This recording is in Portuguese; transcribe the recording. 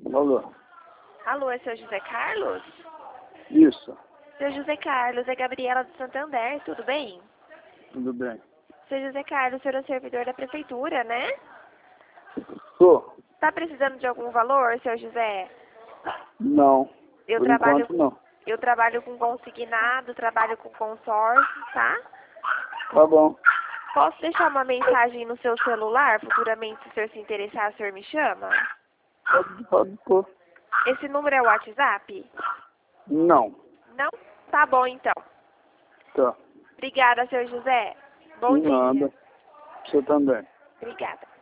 Alô? Alô, é seu José Carlos? Isso, Seu José Carlos, é Gabriela do Santander, tudo bem? tudo bem. Seu José Carlos, o senhor é servidor da prefeitura, né? Tô? Tá precisando de algum valor, seu José? Não, Eu por trabalho, enquanto não. eu trabalho com consignado, trabalho com consórcio, tá? Tá bom, Posso deixar uma mensagem no seu celular? Futuramente, se o senhor se interessar, o senhor me chama? pode pôr. Esse número é o WhatsApp? Não, Não? Tá bom, então. tá. Obrigada, seu José. Bom De dia. nada. Você também. Obrigada.